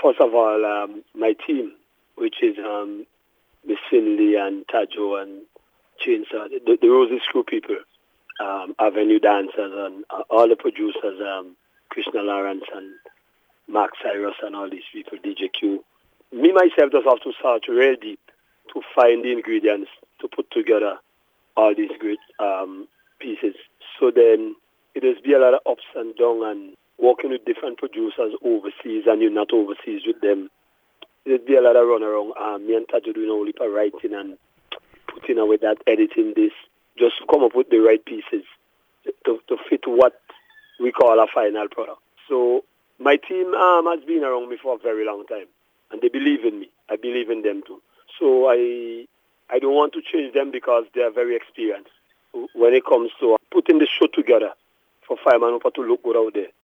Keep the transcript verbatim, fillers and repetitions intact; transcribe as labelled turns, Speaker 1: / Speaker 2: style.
Speaker 1: first of all, um, my team, which is um, Miss Finley and Tajo and Chainsaw, the, the Roses Crew people, um, Avenue Dancers, and uh, all the producers, um, Krishna Lawrence and Mark Cyrus and all these people, D J Q. Me, myself, just have to start real deep to find the ingredients to put together all these great um, pieces. So then it has been a lot of ups and downs and working with different producers overseas and you're not overseas with them. There's be a lot of run around. Um, me and Tajo doing a heap of writing and putting away that, editing this, just to come up with the right pieces to, to fit what we call a final product. So my team um, has been around me for a very long time, and they believe in me. I believe in them too. So I I don't want to change them because they are very experienced when it comes to putting the show together for Fireman Hooper to look good out there.